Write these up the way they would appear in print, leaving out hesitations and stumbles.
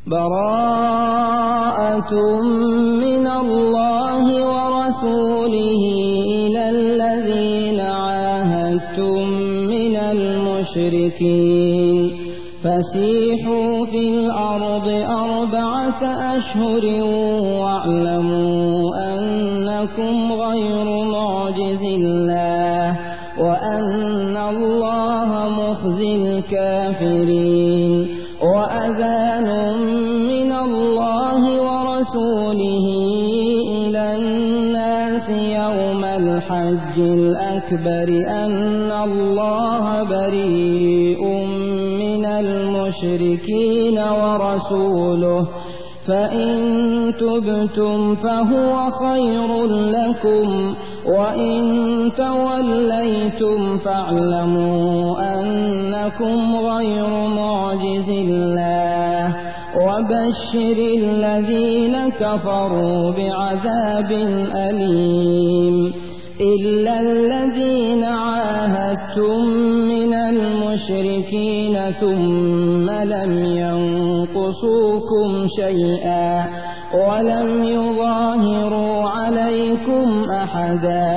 براءة من الله ورسوله إلى الذين عاهدتم من المشركين فسيحوا في الأرض 4 أشهر واعلموا أنكم غير معجز الله وأن الله مخزي الكافرين وأذان من الله ورسوله إلى الناس يوم الحج الأكبر أن الله بريء من المشركين ورسوله فإن تبتم فهو خير لكم وإن توليتم فاعلموا أنكم غير معجز الله وبشر الذين كفروا بعذاب أليم إلا الذين عاهدتم من المشركين ثم لم ينقصوكم شيئا ولم يظاهروا عليكم أحدا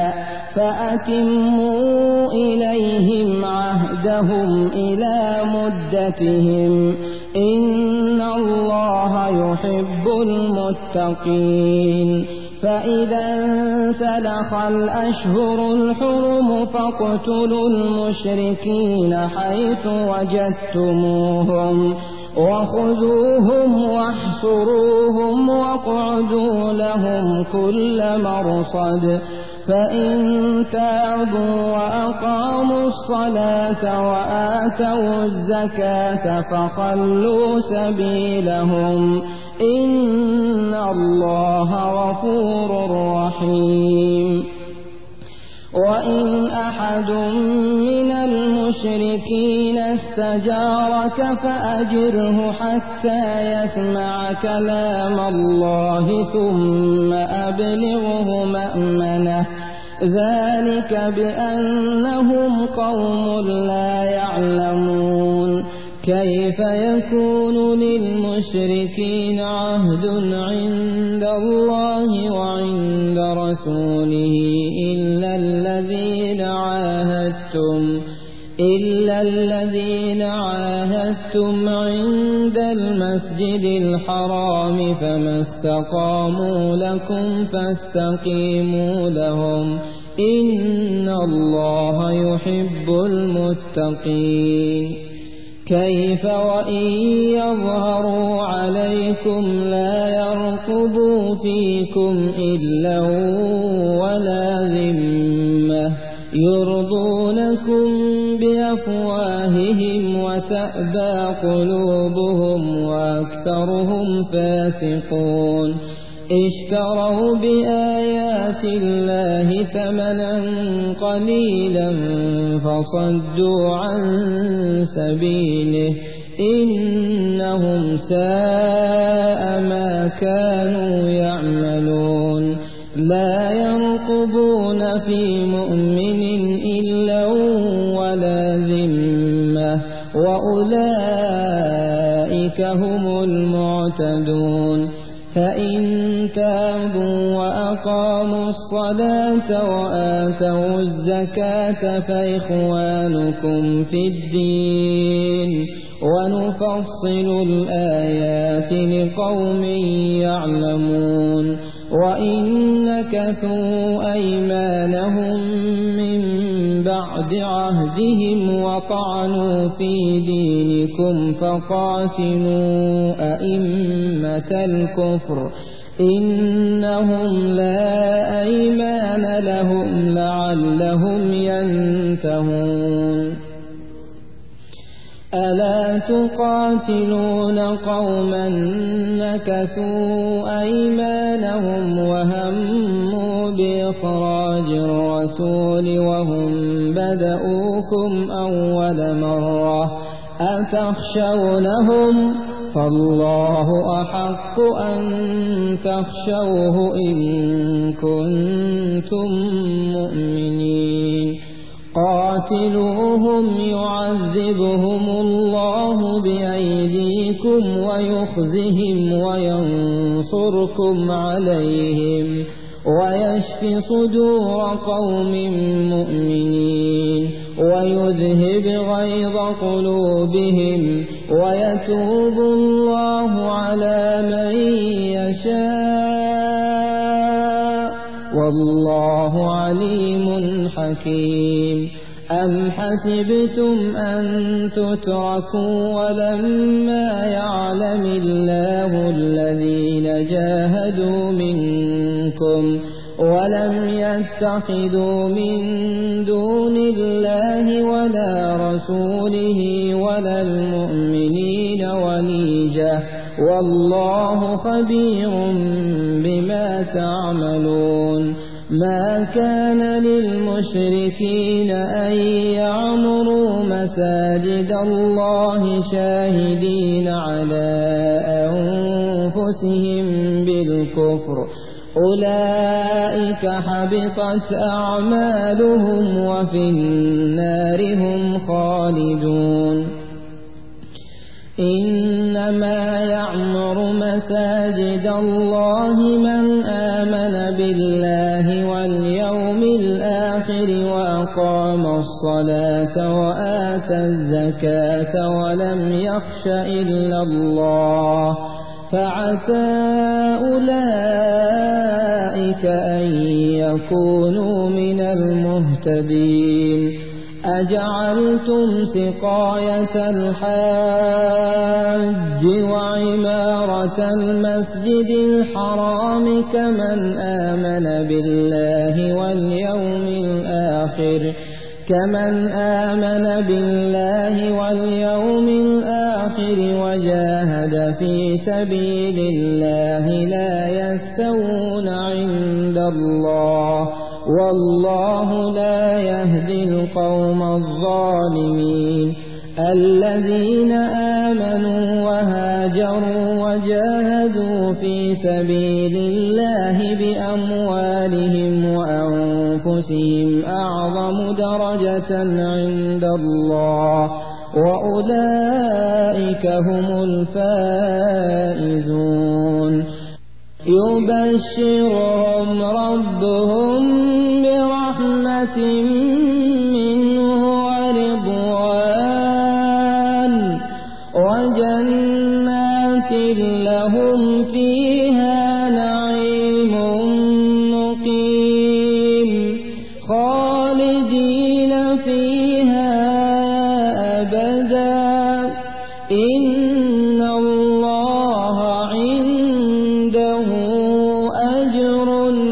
فأتموا إليهم عهدهم إلى مدتهم إن الله يحب المتقين فإذا انسلخ الأشهر الحرم فاقتلوا المشركين حيث وجدتموهم وخذوهم واحصروهم واقعدوا لهم كل مرصد فإن تابوا وأقاموا الصلاة وآتوا الزكاة فخلوا سبيلهم إن الله غفور رحيم وإن أحد من المشركين استجارك فأجره حتى يسمع كلام الله ثم أبلغه مأمنه ذلك بأنهم قوم لا يعلمون كيف يكون للمشركين عهد عند الله وعند رسوله إلا الذين عاهدتم عند المسجد الحرام فما استقاموا لكم فاستقيموا لهم إن الله يحب المتقين كيف وإن يظهروا عليكم لا يرقبوا فيكم إلا ولا ذمة يرضونكم بأفواههم وتأبى قلوبهم وأكثرهم فاسقون اشتروا بآيات الله ثمنا قليلا فصدوا عن سبيله إنهم ساء ما كانوا يعملون لا يرقبون في مؤمن إلا ولا ذمة وأولئك هم المعتدون فإن تابوا وأقاموا الصلاة وآتوا الزكاة فإخوانكم في الدين ونفصل الآيات لقوم يعلمون وإن نكثوا أيمانهم من بعد عهدهم وطعنوا في دينكم فقاتلوا أئمة الكفر إنهم لا أيمان لهم لعلهم ينتهون ألا تقاتلون قوما نكثوا أيمانهم وهموا بإخراج الرسول وهم بدؤوكم أول مرة أتخشونهم فالله أحق أن تخشوه إن كنتم مؤمنين قاتلوهم يعذبهم الله بأيديكم ويخزهم وينصركم عليهم ويشف صدور قوم مؤمنين ويذهب غيظ قلوبهم ويتوب الله على من يشاء والله عليم حكيم. أم حسبتم أن تتركوا ولما يعلم الله الذين جاهدوا منكم ولم يتخذوا من دون الله ولا رسوله ولا المؤمنين وليجة والله خبير بما تعملون. ما كان للمشركين أن يعمروا مساجد الله شاهدين على أنفسهم بالكفر أولئك حبطت أعمالهم وفي النار هم خالدون. إنما يعمر مساجد الله من آمن بالله واليوم الآخر وأقام الصلاة وآتى الزكاة ولم يخش إلا الله فعسى أولئك أن يكونوا من المهتدين. أجعلتم سقاية الحاج وعمارة المسجد الحرام كمن آمن بالله واليوم الآخر وجاهد في سبيل الله لا يستوون عند الله والله لا يهدي القوم الظالمين. الذين آمنوا وهاجروا وجاهدوا في سبيل الله بأموالهم وأنفسهم أعظم درجة عند الله وأولئك هم الفائزون. يبشرهم ربهم برحمة منه ورضوان وجنات لهم فيها نعيم مقيم خالدين فيها أبدا إن الله عنده أجر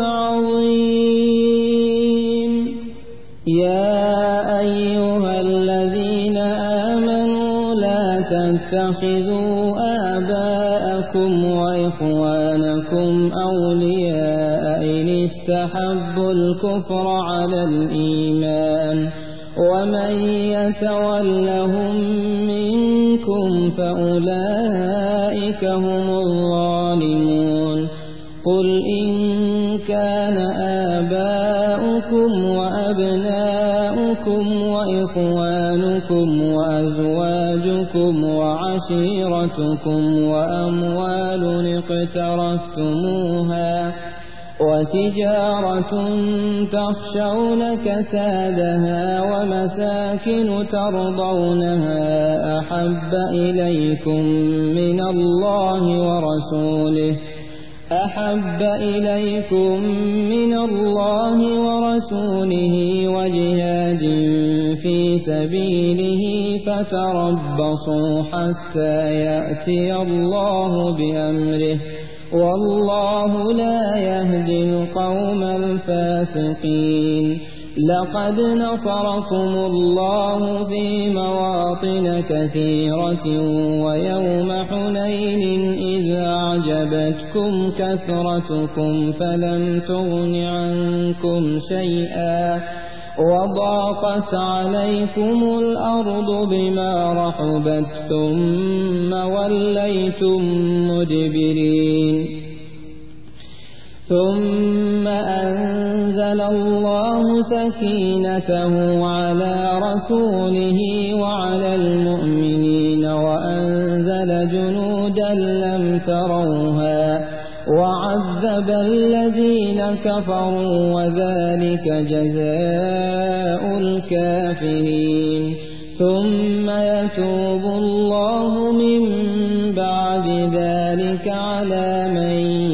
عظيم. يا أيها الذين آمنوا لا تتخذوا آباءكم وإخوانكم أولياء إن استحبوا الكفر على الإيمان ومن يتولهم منكم فأولئك هم الظالمون. قل إن كان آباؤكم وأبناؤكم وإخوانكم وأزواجكم وعشيرتكم وأموال اقترفتموها وتجارة تخشون كسادها ومساكن ترضونها أحب إليكم من الله ورسوله وجهاد في سبيله فتربصوا حتى يأتي الله بأمره والله لا يهدي القوم الفاسقين. لقد نصركم الله في مواطن كثيرة ويوم حنين إذ أعجبتكم كثرتكم فلم تغن عنكم شيئا وضاقت عليكم الأرض بما رحبت ثم وليتم مدبرين. ثم أنزل الله سكينته على رسوله وعلى المؤمنين وأنزل جنودا لم تروها وعذب الذين كفروا وذلك جزاء الكافرين ثم يتوب الله من بعد ذلك على من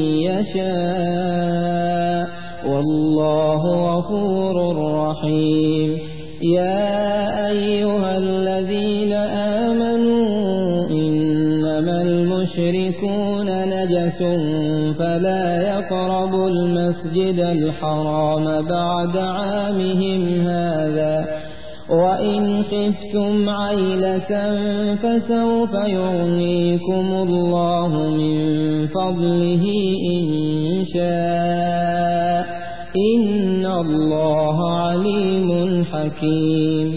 يشاء والله غفور رحيم يا أيها الذين آمنوا إنما المشركون نجس فلا يقربوا المسجد الحرام بعد عامهم هذا وإن خفتم عيلة فسوف يغنيكم الله من فضله إن شاء إن الله عليم حكيم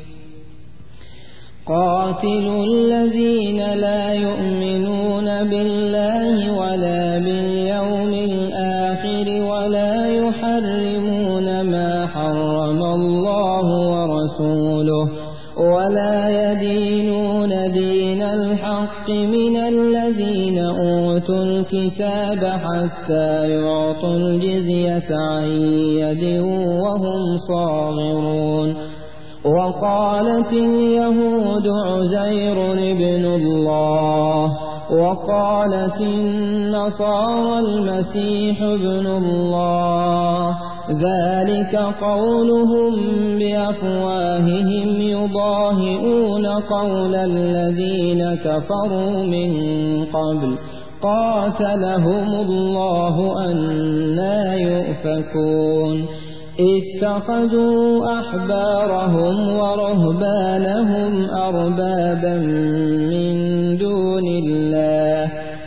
قاتلوا الذين لا يؤمنون بالله ولا باليوم الآخر ولا يحرمون ما حرم الله ورسوله ولا يدينون دين الحق من الذين أوتوا الكتاب حتى يعطوا الجزية عن يد وهم صاغرون وقالت اليهود عزير ابن الله وقالت النصارى المسيح ابن الله ذلك قولهم بأفواههم يضاهئون قول الذين كفروا من قبل قاتلهم الله أنى يؤفكون اتخذوا أحبارهم ورهبانهم أربابا من دون الله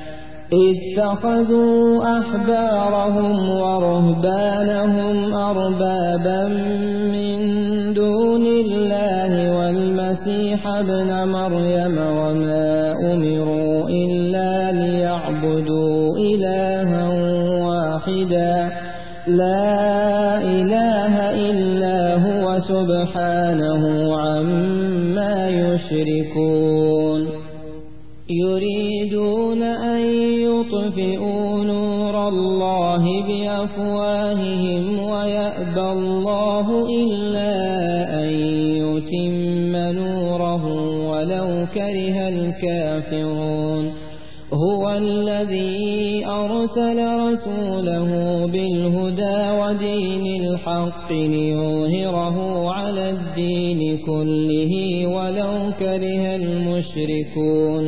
والمسيح ابن مريم وما أمروا إلا ليعبدوا إلها واحدا لا إله إلا هو سبحانه عما يشركون يريدون أن يطفئوا نور الله بأفواههم ويأبى الله إلا أن يتم نوره ولو كره الكافرون هو الذي أرسل رسوله بالهدى ودين الحق ليظهره على الدين كله ولو كره المشركون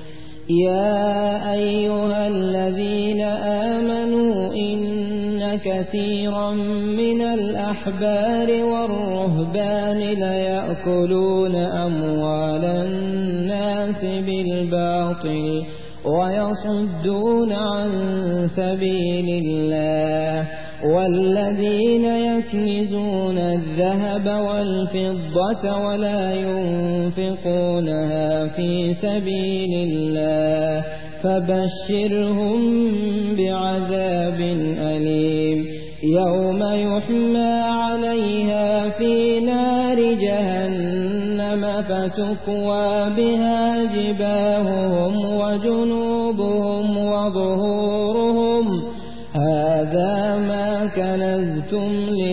يا أيها الذين آمنوا إن كثيرا من الأحبار والرهبان ليأكلون أموال الناس بالباطل ويصدون عن سبيل الله والذين يكنزون الذهب والفضة ولا ينفقونها في سبيل الله فبشرهم بعذاب أليم يوم يحمى عليها في نار جهنم فتكوى بها جباههم وجنوبهم وظهورهم هذا ما كنزتم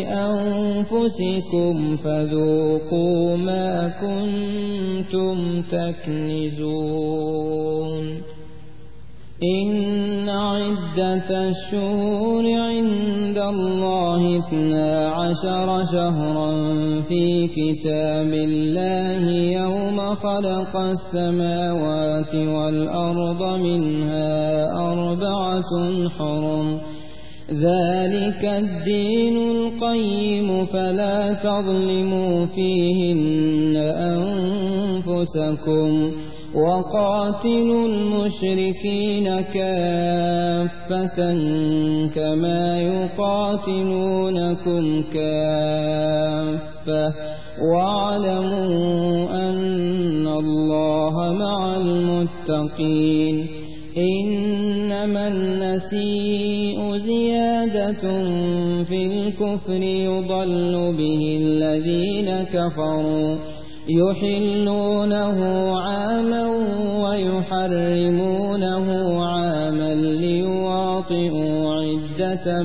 لأنفسكم فذوقوا ما كنتم تكنزون إن عدة الشهور عند الله 12 شهرا في كتاب الله يوم خلق السماوات والأرض منها 4 حرم ذلك الدين القيم فلا تظلموا فيهن أنفسكم وقاتلوا المشركين كافة كما يقاتلونكم كافة واعلموا أن الله مع المتقين إنما النسيء زيادة في الكفر يضل به الذين كفروا يحلونه عاما ويحرمونه عاما ليواطئوا عدة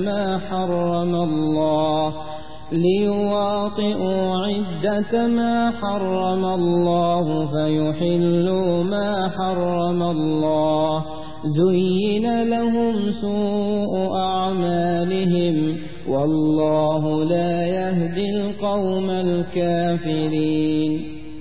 ما حرم الله فيحلوا ما حرم الله زين لهم سوء أعمالهم والله لا يهدي القوم الكافرين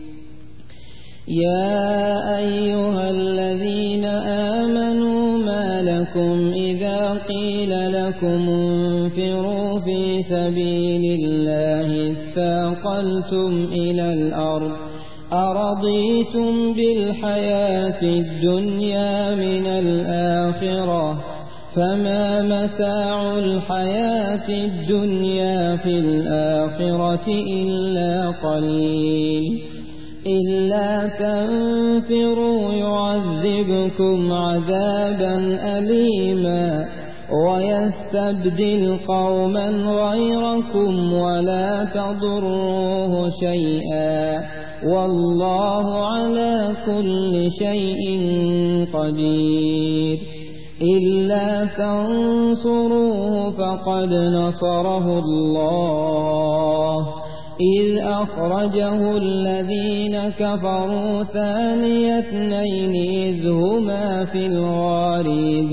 يا أيها الذين آمنوا ما لكم إذا قيل لكم انفروا في سبيل الله اثاقلتم إلى الأرض أرضيتم بالحياة الدنيا من الآخرة فما متاع الحياة الدنيا في الآخرة إلا قليل إلا تنفروا يعذبكم عذابا أليما ويستبدل قوما غيركم ولا تضروه شيئا والله على كل شيء قدير إلا تنصروه فقد نصره الله إذ أخرجه الذين كفروا ثاني اثنين إذ هما في الغار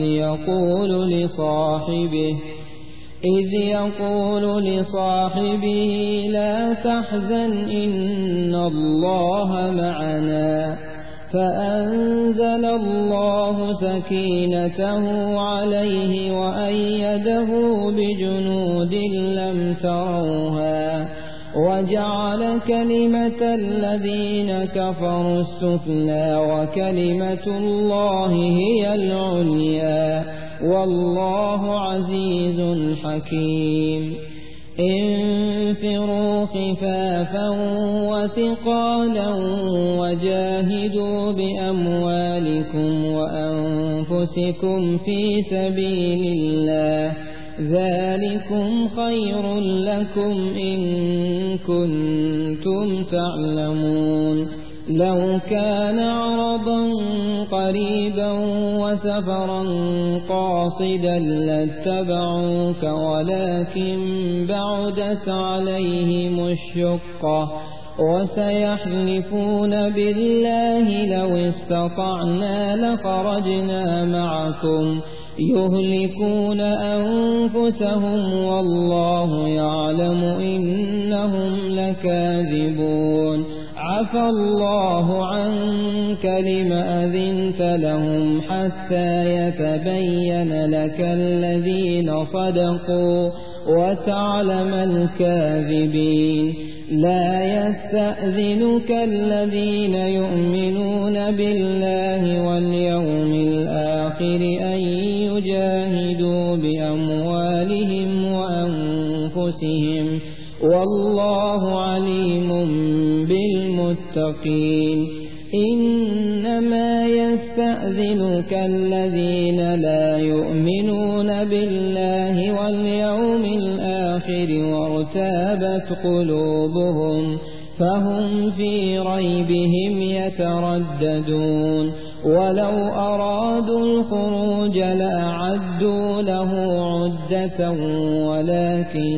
إذ يقول لصاحبه لا تحزن إن الله معنا فأنزل الله سكينته عليه وأيده بجنود لم تروها وجعل كلمة الذين كفروا السفلى وكلمة الله هي العليا والله عزيز حكيم انفروا خفافا وثقالا وجاهدوا بأموالكم وأنفسكم في سبيل الله ذلكم خير لكم إن كنتم تعلمون لو كان عرضا قريبا وسفرا قاصدا لاتبعوك ولكن بعدت عليهم الشقة وسيحلفون بالله لو استطعنا لخرجنا معكم يهلكون أنفسهم والله يعلم إنهم لكاذبون عفى الله عنك لم أذنت لهم حتى يتبين لك الذين صدقوا وتعلم الكاذبين لا يستأذنك الذين يؤمنون بالله واليوم الآخر أن يجاهدوا بأموالهم وأنفسهم والله عليم بالمتقين إنما يستأذنك الذين لا يؤمنون بالله واليوم الآخر وارتابت قلوبهم فهم في ريبهم يترددون ولو أرادوا الخروج لأعدوا له عدة ولكن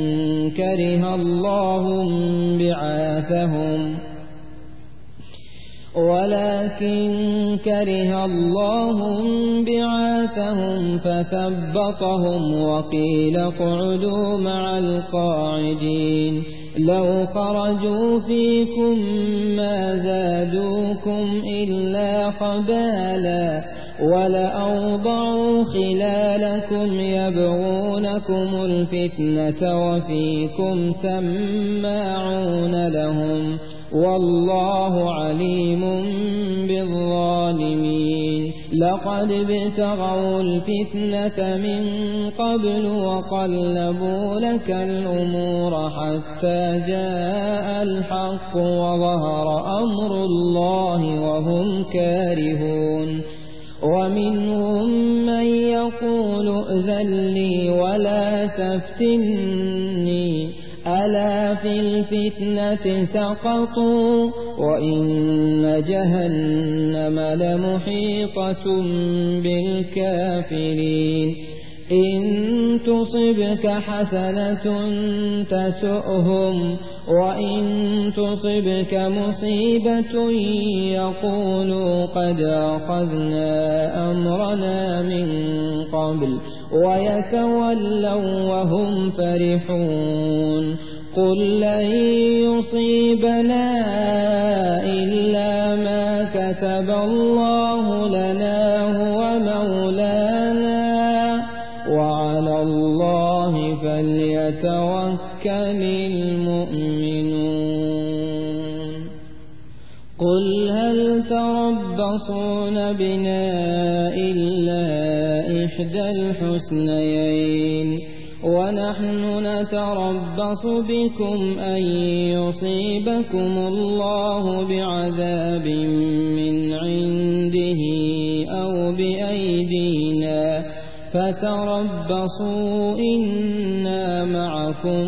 كره الله بعاثهم فثبطهم وقيل اقعدوا مع القاعدين لو خرجوا فيكم ما زادوكم إلا خبالا ولأوضعوا خلالكم يبغونكم الفتنة وفيكم سماعون لهم والله عليم بالظالمين لقد ابتغوا الفتنة من قبل وقلبوا لك الأمور حتى جاء الحق وظهر أمر الله وهم كارهون ومنهم من يقول ائذن لي ولا تفتني ألا في الفتنة سقطوا وإن جهنم لمحيطة بالكافرين إن تصبك حسنة تسؤهم وإن تصبك مصيبة يقولوا قد أخذنا أمرنا من قبل ويتولوا وهم فرحون قل لن يصيبنا إلا ما كتب الله لنا هو مولانا وعلى الله فليتوكل المؤمنون قل هل تربصون بنا إلا إحدى الحسنيين ونحن نتربص بكم أن يصيبكم الله بعذاب من عنده أو بأيدينا فتربصوا إنا معكم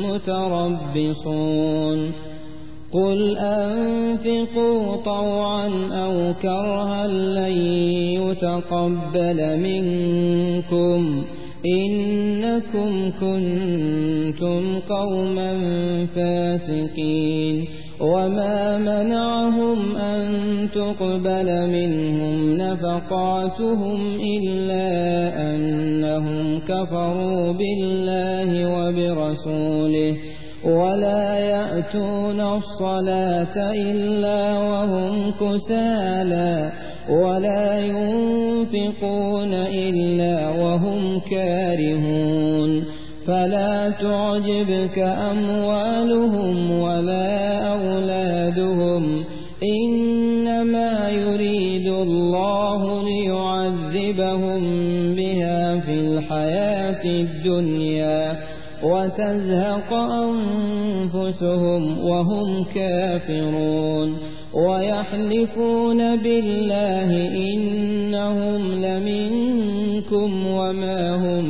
متربصون قل أنفقوا طوعا أو كرها لن يتقبل منكم إنكم كنتم قوما فاسقين وما منعهم أن تقبل منهم نفقاتهم إلا أنهم كفروا بالله وبرسوله ولا يأتون الصلاة إلا وهم كسالى ولا ينفقون إلا وهم كارهون فلا تعجبك أموالهم ولا أولادهم إنما يريد الله ليعذبهم بها في الحياة الدنيا وتزهق أنفسهم وهم كافرون ويحلفون بالله إنهم لمنكم وما هم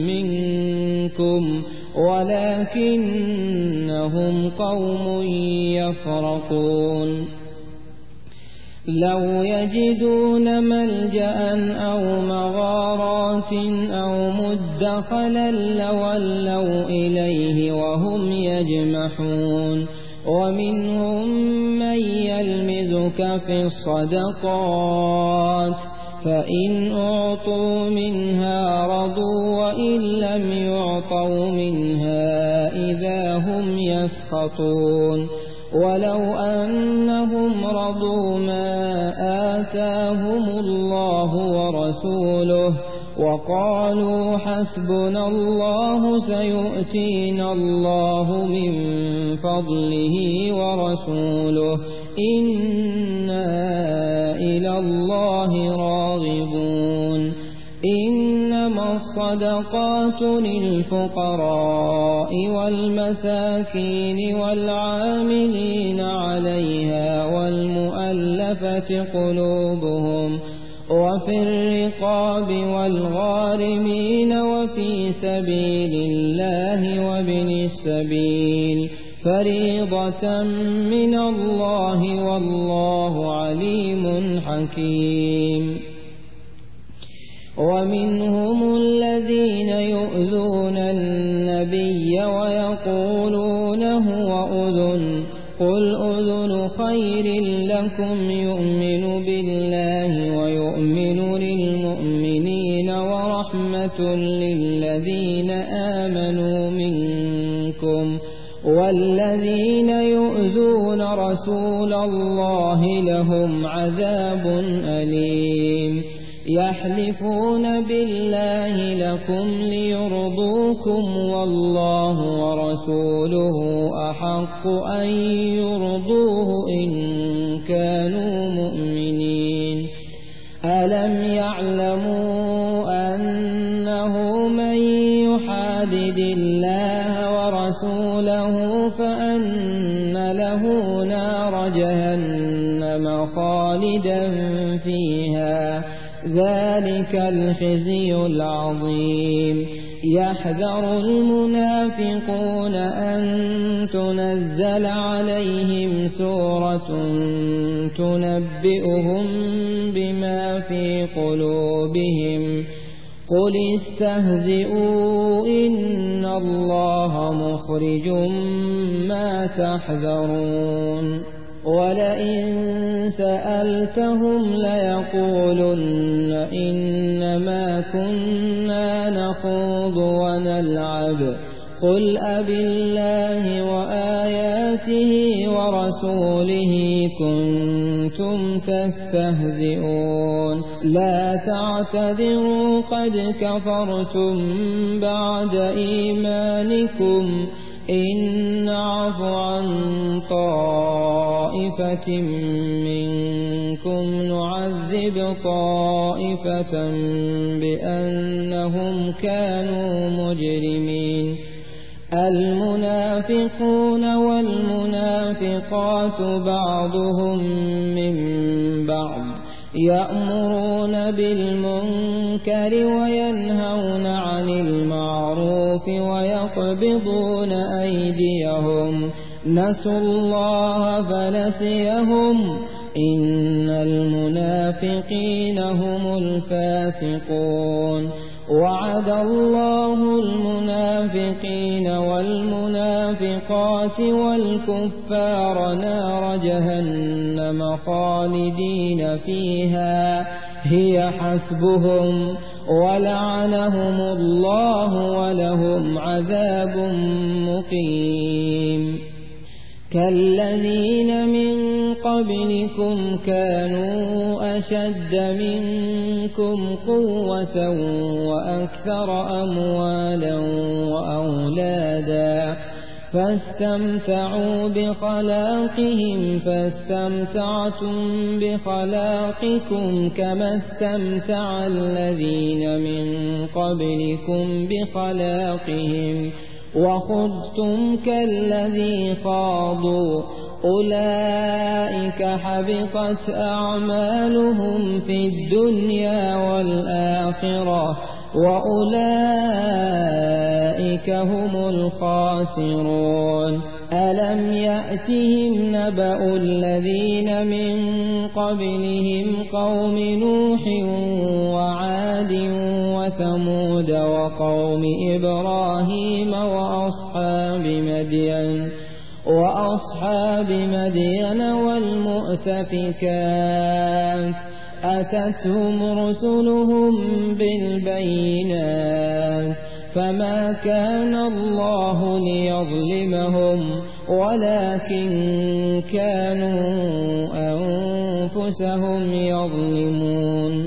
منكم ولكنهم قوم يفرقون لو يجدون ملجأ أو مغارات أو مدخلا لولوا إليه وهم يجمحون ومنهم من يلمزك في الصدقات فإن أعطوا منها رضوا وإن لم يعطوا منها إذا هم يسخطون ولو أنهم رضوا ما آتاهم الله ورسوله وقالوا حسبنا الله سيؤتينا الله من فضله ورسوله إنا إلى الله راغبون إنما الصدقات للفقراء والمساكين والعاملين عليها والمؤلفة قلوبهم وفي الرقاب والغارمين وفي سبيل الله وابن السبيل فريضة من الله والله عليم حكيم ومنهم الذين يؤذون النبي ويقولون هو أذن قل أذن خير لكم يؤمن بالله ويؤمن للمؤمنين ورحمة للذين آمنوا منكم والذين يؤذون رسول الله لهم عذاب أليم يحلفون بالله لكم ليرضوكم والله ورسوله أحق أن يرضوه إن كانوا مؤمنين ألم يعلموا أنه من يحادد الله ورسوله فأن له نار جهنم خالدا فيها ذلك الخزي العظيم. يحذر المنافقون أن تنزل عليهم سورة تنبئهم بما في قلوبهم قل استهزئوا إن الله مخرج ما تحذرون. ولئن سألتهم ليقولن إنما كنا نخوض ونلعب قل أبالله وآياته ورسوله كنتم تستهزئون لا تعتذروا قد كفرتم بعد إيمانكم إن نعف عن طائفة منكم نعذب طائفة بأنهم كانوا مجرمين. المنافقون والمنافقات بعضهم من بعض يأمرون بالمنكر وينهون عن المعروف ويقبضون أيديهم نسوا الله فنسيهم إن المنافقين هم الفاسقون. وعد الله المنافقين والمنافقات والكفار نار جهنم خالدين فيها هي حسبهم ولعنهم الله ولهم عذاب مقيم. كالذين من قبلكم كانوا أشد منكم قوة وأكثر أموالا وأولادا فاستمتعوا بخلاقهم فاستمتعتم بخلاقكم كما استمتع الذين من قبلكم بخلاقهم وخضتم كالذي خاضوا أولئك حبطت أعمالهم في الدنيا والآخرة وأولئك هم الخاسرون. ألم يأتهم نبأ الذين من قبلهم قوم نوح وعاد وثمود وقوم إبراهيم وأصحاب مدين والمؤتفكات أتتهم رسلهم بالبينات فما كان الله ليظلمهم ولكن كانوا أنفسهم يظلمون.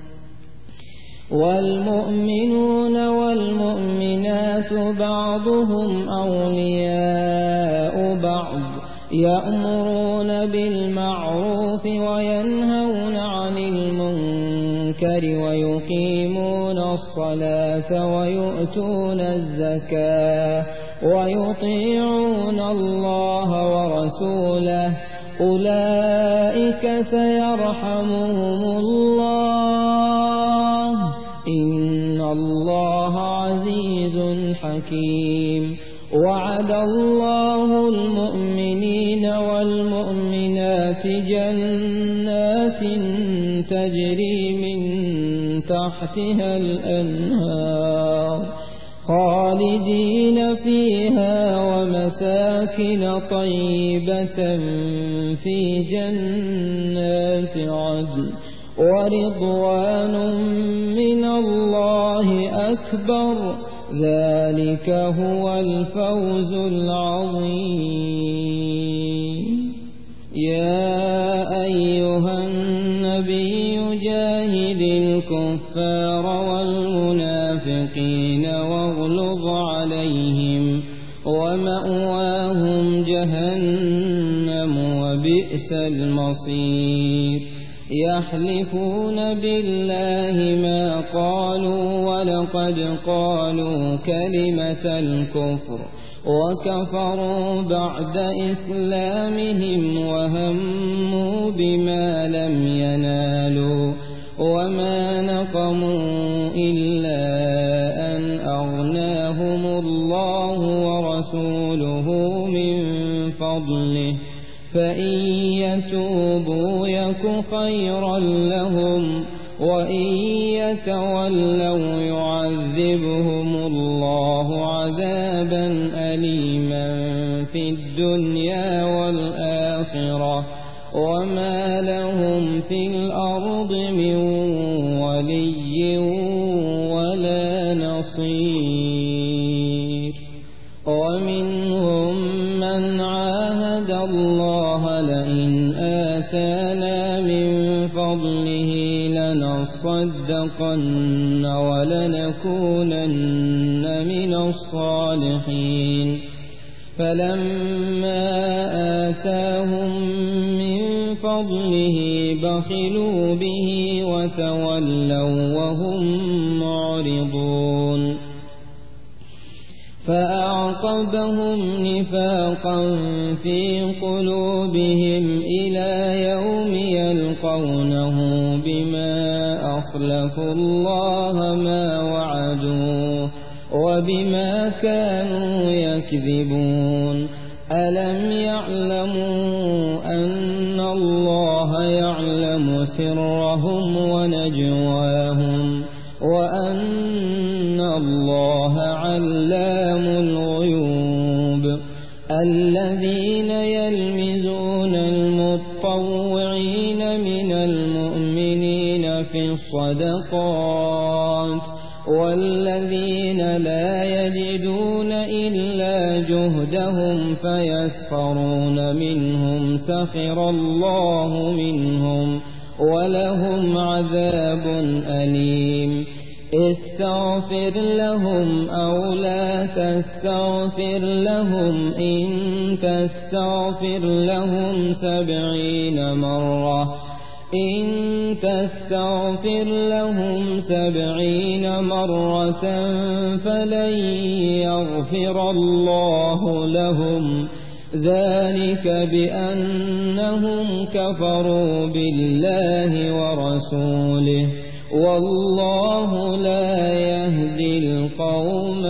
والمؤمنون والمؤمنات بعضهم أولياء بعض يأمرون بالمعروف وينهون عن المنكر ويقيمون الصلاة ويؤتون الزكاة ويطيعون الله ورسوله أولئك سيرحمهم الله إن الله عزيز حكيم. وعد الله المؤمنين والمؤمنات جنات تجري من تحتها الأنهار خالدين فيها ومساكن طيبة في جنات عدن ورضوان من الله أكبر ذلك هو الفوز العظيم. يا أيها النبي جاهد الكفار والمنافقين واغلظ عليهم ومأواهم جهنم وبئس المصير. يحلفون بالله ما قالوا ولقد قالوا كلمة الكفر وكفروا بعد إسلامهم وهموا بما لم ينالوا وما نقموا إلا أن أغناهم الله ورسوله من فضله فإن يتوبوا يك خيرا لهم وإن يتولوا يعذبهم الله عذابا أليما في الدنيا والآخرة وما لهم في الأرض من ولي ولا نصير. ومنهم من عاهد الله لئن آتانا من فضله لنصدقن ولنكونن من الصالحين فلما آتاهم من فضله بخلوا به وتولوا وهم معرضون فأعقبهم نفاقا في قلوبهم إلى يوم يلقونه بما أخلفوا الله ما وعدوه وبما كانوا يكذبون. ألم يعلموا أن الله يعلم سرهم ونجواهم وأن الله علام الغيوب. الذين يلمزون المطوعين من المؤمنين في الصدقات والذين لا يجدون إلا جهدهم فيسخرون منهم سخر الله منهم ولهم عذاب أليم. استغفر لهم أو لا تستغفر لهم إن تستغفر لهم 70 مرة فلن يغفر الله لهم ذلك بأنهم كفروا بالله ورسوله والله لا يهدي القوم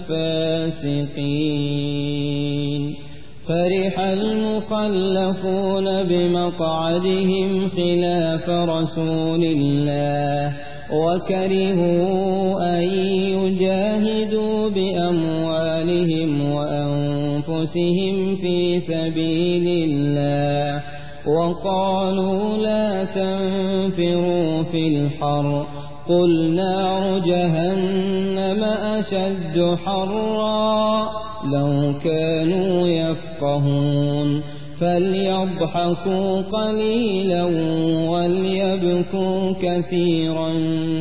الفاسقين. فرح المخلفون بمقعدهم خلاف رسول الله وكرهوا أن يجاهدوا بأموالهم وأنفسهم في سبيل الله وقالوا لا تنفروا في الحر قل نار جهنم أشد حرا لو كانوا يفقهون. فليضحكوا قليلا وليبكوا كثيرا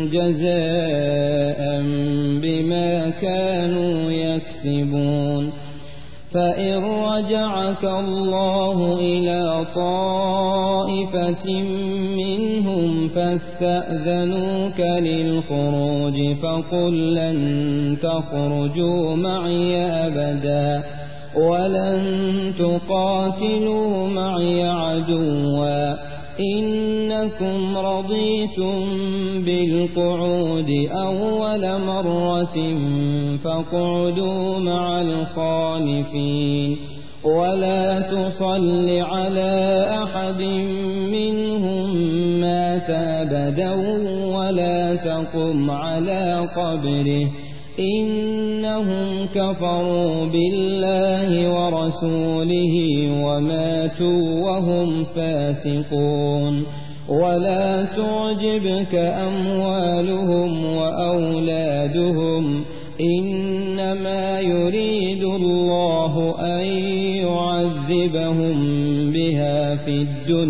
جزاء بما كانوا يكسبون. فإن رجعك الله إلى طائفة منهم فاستأذنوك للخروج فقل لن تخرجوا معي أبدا ولن تقاتلوا معي عدوا إنكم رضيتم بالقعود أول مرة فاقعدوا مع الخالفين ولا تصل على أحد منهم مات أبدا ولا تقم على قبره إنهم كفروا بالله ورسوله وماتوا وهم فاسقون. ولا تعجبك أموالهم وأولادهم إنما يريد الله أن يعذبهم بها في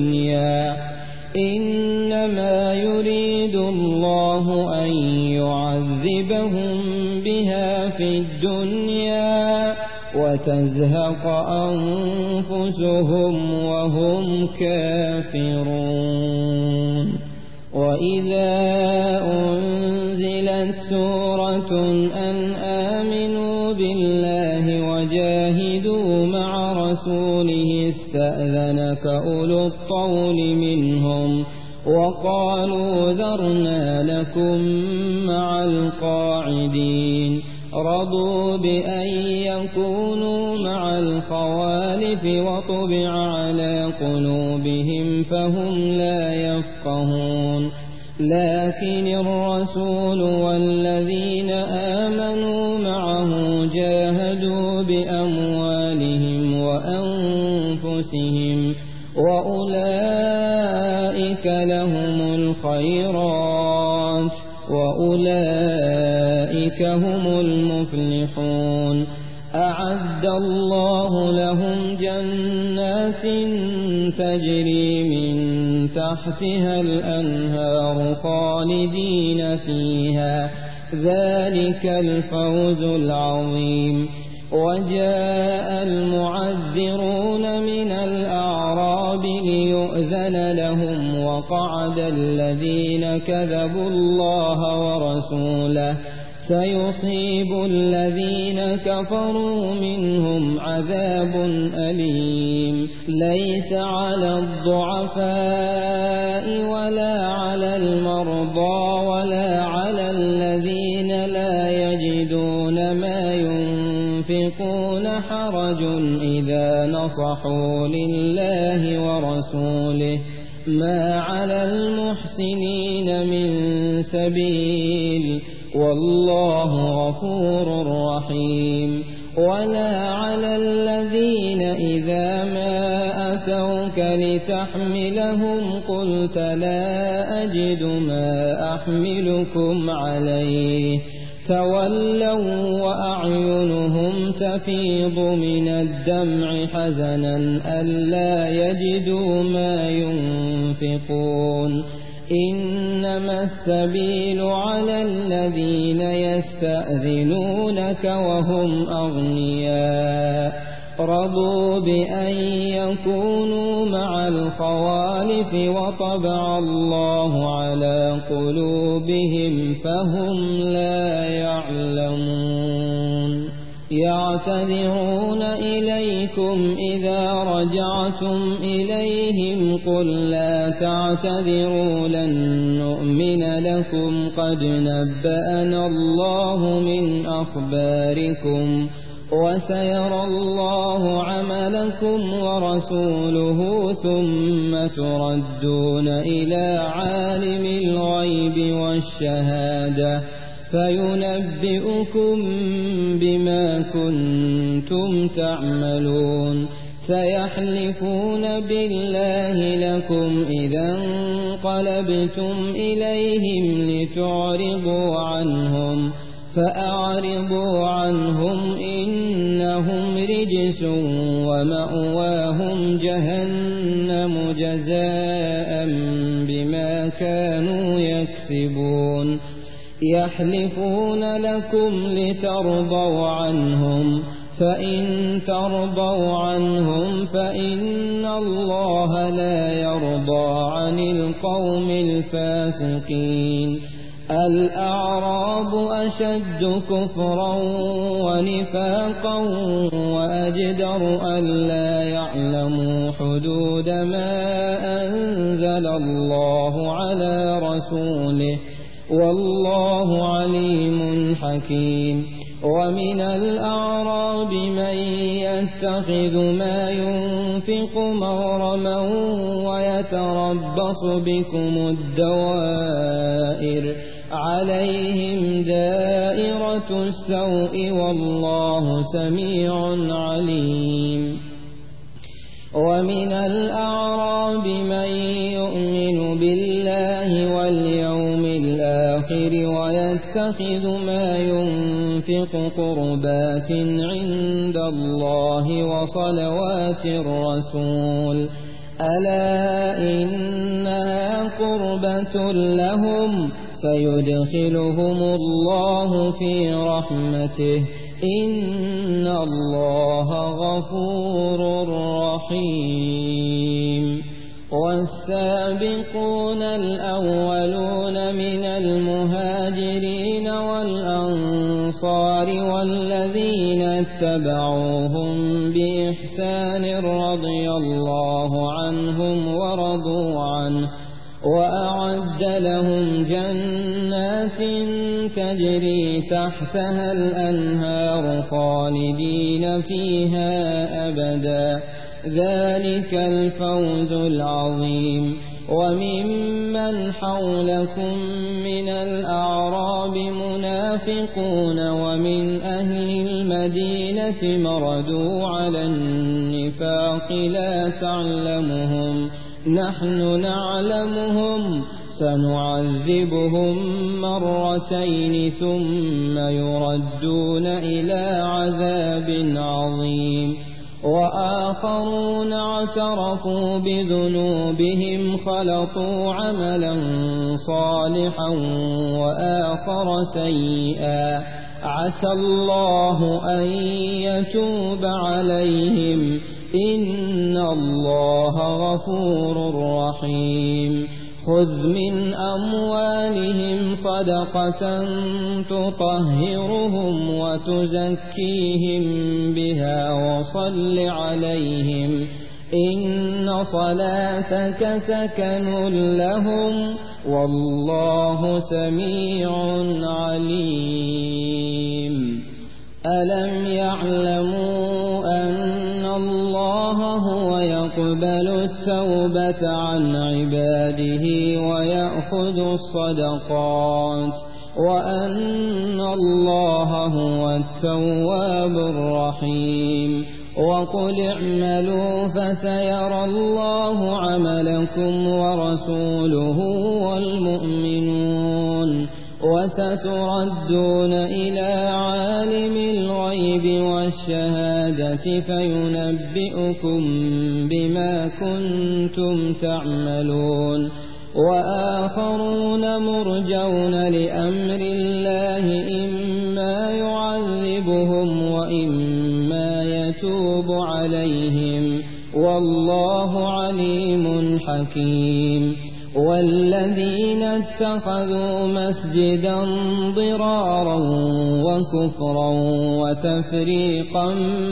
الدنيا وتزهق أنفسهم وهم كافرون. وإذا أنزلت سورة أن آمنوا بالله وجاهدوا مع رسوله استأذنك أولو الطول منهم وقالوا ذرنا القاعدين رضوا بأن يكونوا مع الخوالف وطبع على قلوبهم فهم لا يفقهون لكن الرسول والذين آمنوا معه جاهدوا بأموالهم وأنفسهم وأولئك لهم الخيرات وأولئك هم المفلحون أعد الله لهم جنات تجري من تحتها الأنهار خالدين فيها ذلك الفوز العظيم وجاء المعذرون من الأعراب ليؤذن لهم وقعد الذين كذبوا الله ورسوله سيصيب الذين كفروا منهم عذاب أليم ليس على الضعفاء ولا على المرضى ولا على الذين لا يجدون ما ينفقون حرج إذا نصحوا لله ورسوله ما على المحسنين من سبيل والله غفور رحيم ولا على الذين إذا ما أتوك لتحملهم قلت لا أجد ما أحملكم عليه تولوا وأعينهم تفيض من الدمع حزنا ألا يجدوا ما ينفقون إنما السبيل على الذين يستأذنونك وهم أغنياء رضوا بأن يكونوا مع الخوالف وطبع الله على قلوبهم فهم لا يعلمون يعتذرون إليكم إذا رجعتم إليهم قل لا تعتذروا لن نؤمن لكم قد نبأنا الله من أخباركم وسيرى الله عملكم ورسوله ثم تردون إلى عالم الغيب والشهادة فينبئكم بما كنتم تعملون سيحلفون بالله لكم إذا انقلبتم إليهم لتعرضوا عنهم فأعرضوا عنهم إنهم رجس ومأواهم جهنم جزاء بما كانوا يكسبون يحلفون لكم لترضوا عنهم فإن ترضوا عنهم فإن الله لا يرضى عن القوم الفاسقين الأعراب أشد كفرا ونفاقا وأجدر ألا يعلموا حدود ما أنزل الله على رسوله والله عليم حكيم ومن الأعراب من يتخذ ما ينفق مغرما ويتربص بكم الدوائر عليهم دائرة السوء والله سميع عليم ومن الأعراب من يؤمن بالله واليوم الآخر ويتخذ ما ينفق قربات عند الله وصلوات الرسول ألا إنها قربة لهم سيدخلهم الله في رحمته إن الله غفور رحيم والسابقون الأولون من المهاجرين والأنصار والذين اتبعوهم بإحسان رضي الله عنهم ورضوا عنه وأعد لهم جنات تجري تحتها الأنهار خالدين فيها أبدا، ذلك الفوز العظيم. وممن حولكم من الأعراب منافقون ومن أهل المدينة مردوا على النفاق لا تعلمهم نحن نعلمهم سنعذبهم مرتين ثم يردون إلى عذاب عظيم. وآخرون اعترفوا بذنوبهم خلطوا عملا صالحا وآخر سيئا عسى الله أن يتوب عليهم إن الله غفور رحيم. خذ من أموالهم صدقة تطهرهم وتزكيهم بها وصل عليهم إن صلاتك سكن لهم والله سميع عليم. ألم يعلموا أن الله هو يقبل التوبة عن عباده ويأخذ الصدقات وأن الله هو التواب الرحيم. وقل اعملوا فسيرى الله عملكم ورسوله والمؤمنون وستردون إلى عالم الغيب والشهادة فينبئكم بما كنتم تعملون. وآخرون مرجون لأمر الله إما يعذبهم وإما يتوب عليهم والله عليم حكيم. والذين اتخذوا مسجدا ضرارا وكفرا وتفريقا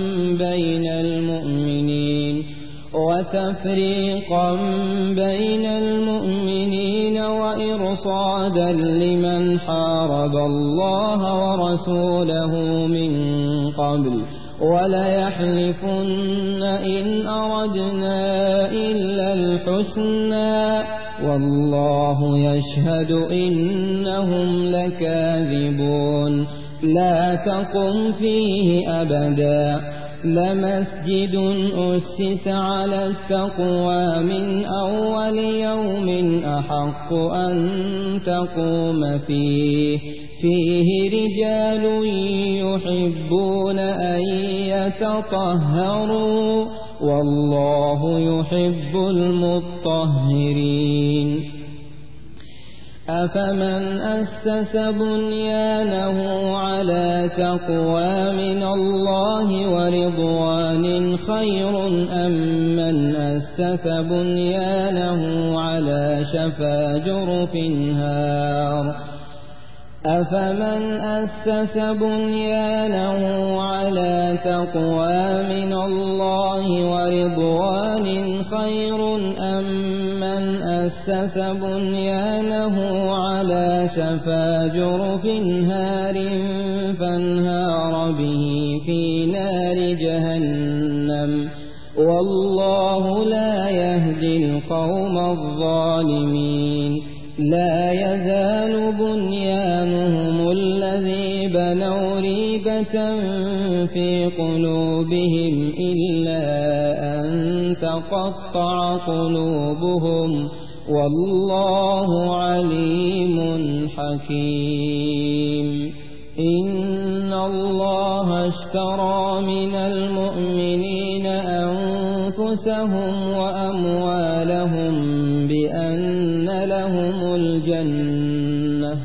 بين المؤمنين وإرصادا لمن حارب الله ورسوله من قبل وليحلفن إن أردنا إلا الحسنى والله يشهد إنهم لكاذبون. لا تقم فيه أبدا لمسجد أسس على التقوى من أول يوم أحق أن تقوم فيه رجال يحبون أن يتطهروا والله يحب المطهرين. أفمن أسس بنيانه على تقوى من الله ورضوان خير أم من أسس بنيانه على شفا جرف هار. أفمن أسس بنيانه على تقوى من الله ورضوان خير أم من أسس بنيانه على شفا جرف هار فانهار به في نار جهنم والله لا يهدي القوم الظالمين. لا يزال بنيانهم الذي بنوا ريبة في قلوبهم إلا أن تقطع قلوبهم والله عليم حكيم. إن الله اشترى من المؤمنين أنفسهم وأموالهم بأن لهم الجنة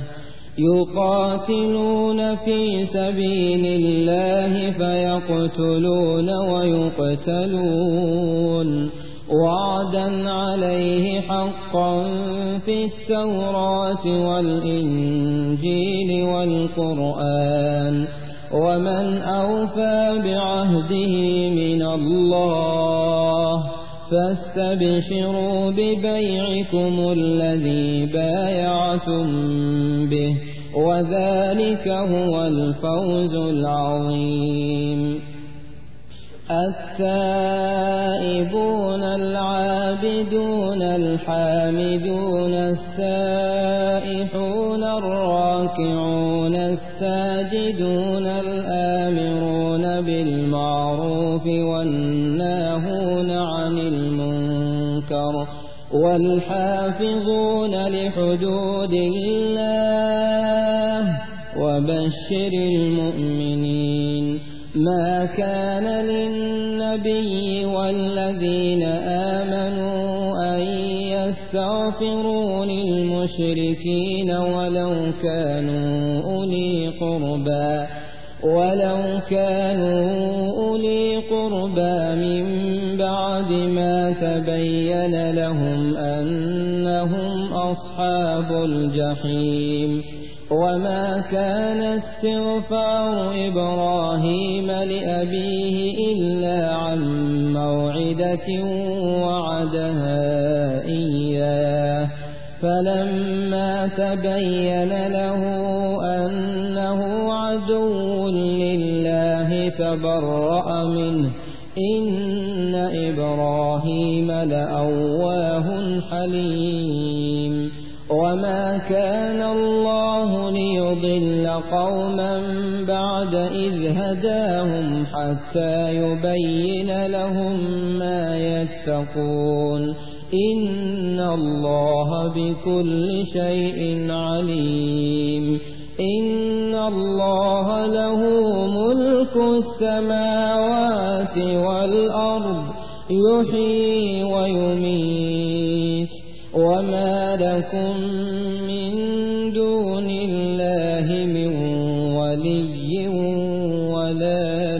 يقاتلون في سبيل الله فيقتلون ويقتلون وعدا عليه حقا في التوراة والإنجيل والقرآن ومن أوفى بعهده من الله فاستبشروا ببيعكم الذي بايعتم به وذلك هو الفوز العظيم. التائبون العابدون الحامدون السائحون الراكعون الساجدون الآمرون بالمعروف والناهون عن المنكر والحافظون لحدود الله وبشر المؤمنين. ما كان للنبي والذين آمنوا أن يستغفروا للمشركين ولو كانوا أولي قربى من بعد ما تبين لهم أنهم أصحاب الجحيم. وما كان استغفار إبراهيم لأبيه إلا عن موعدة وعدها إياه فلما تبين له أنه عدو لله تبرأ منه إن إبراهيم لأواه حليم. وما كان الله ليضل قوما بعد إذ هداهم حتى يبين لهم ما يتقون إن الله بكل شيء عليم. إن الله له ملك السماوات والأرض يحيي ويميت وما لكم من دون الله من ولي ولا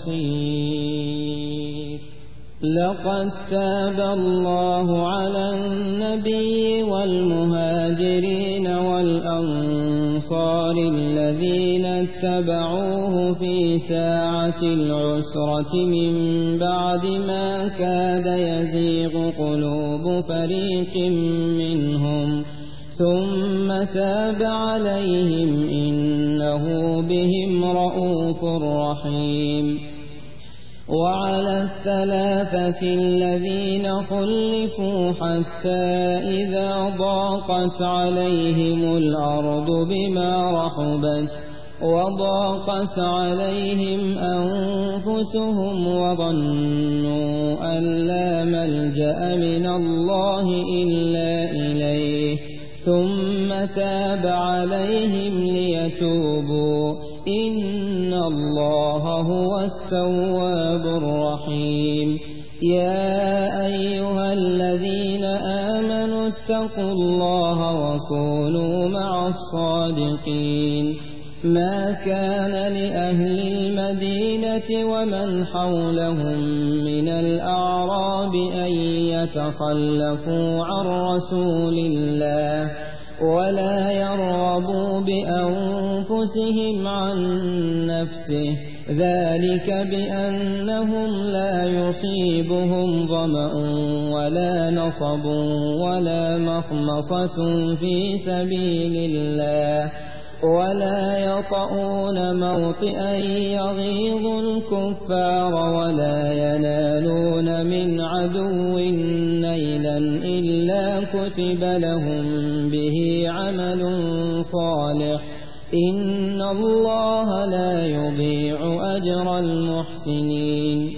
نصير. لقد تاب الله على النبي والمهاجرين والأنصار الذين اتبعوه في ساعة العسرة من بعد ما كاد يزيغ قلوب فريق منهم ثم تاب عليهم إنه بهم رءوف رحيم. وعلى الثلاثة الذين خلفوا حتى إذا ضاقت عليهم الأرض بما رحبت وضاقت عليهم أنفسهم وظنوا أن لا ملجأ من الله إلا إليه ثم تاب عليهم ليتوبوا إن الله هو التواب الرحيم. يا أيها الذين آمنوا اتقوا الله وكونوا مع الصادقين. ما كان لأهل المدينة ومن حولهم من الأعراب أن يتخلفوا عن رسول الله ولا يرغبوا بأنفسهم عن نفسه ذلك بأنهم لا يصيبهم ظمأ ولا نصب ولا مخمصة في سبيل الله ولا يطؤون موطئا يغيظ الكفار ولا ينالون من عدو نيلا إلا كتب لهم به عمل صالح إن الله لا يضيع أجر المحسنين.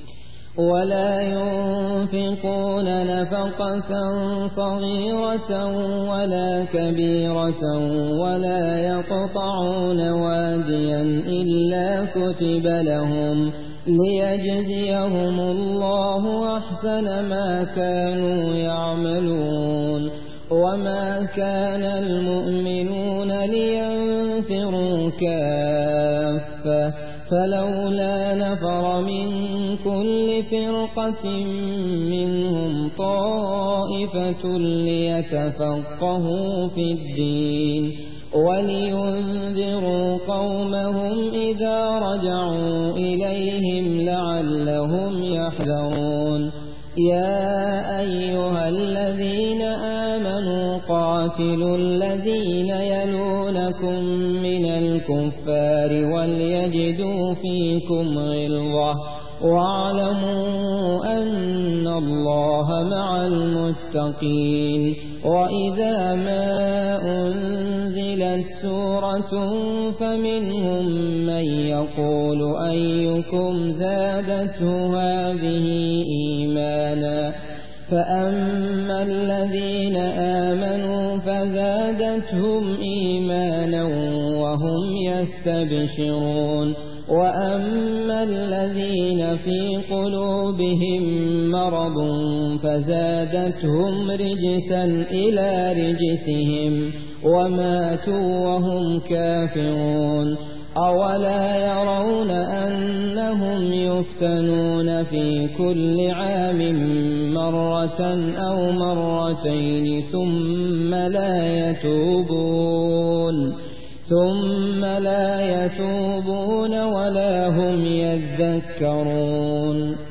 ولا ينفقون نفقة صغيرة ولا كبيرة ولا يقطعون واديا إلا كتب لهم ليجزيهم الله أحسن ما كانوا يعملون. وما كان المؤمنون لينفروا كافة فلولا نفر من كل فرقة منهم طائفة ليتفقهوا في الدين ولينذروا قومهم إذا رجعوا إليهم لعلهم يحذرون. يا أيها الذين آمنوا قاتلوا الذين يلونكم الكفار وليجدوا فيكم غلظة واعلموا أن الله مع المتقين. وإذا ما أنزلت سورة فمنهم من يقول أيكم زادته هذه إيمانا فأما الذين آمنوا فزادتهم إيمانا وهم يستبشرون وأما الذين في قلوبهم مرض فزادتهم رجسا إلى رجسهم وماتوا وهم كافرون. أولا يرون أنهم يفتنون في كل عام مرة أو مرتين ثم لا يتوبون ولا هم يذكرون.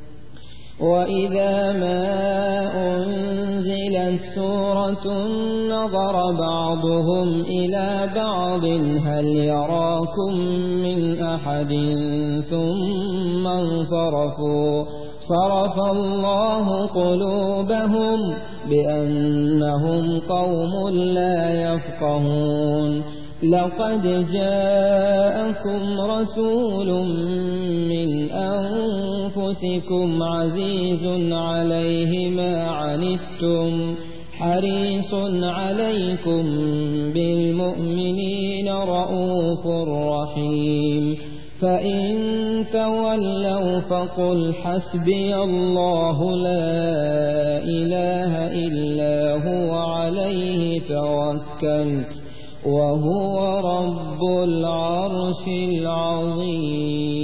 وإذا ما أنزلت سورة نظر بعضهم إلى بعض هل يراكم من أحد ثم انصرفوا صرف الله قلوبهم بأنهم قوم لا يفقهون. لقد جاءكم رسول من أنفسكم عزيز عليه ما عنتم حريص عليكم بالمؤمنين رؤوف رحيم. فإن تولوا فقل حسبي الله لا إله إلا هو عليه توكلت وهو رب العرش العظيم.